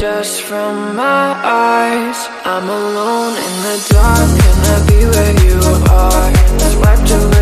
dust from my eyes. I'm alone in the dark, can I be where you are? Swept away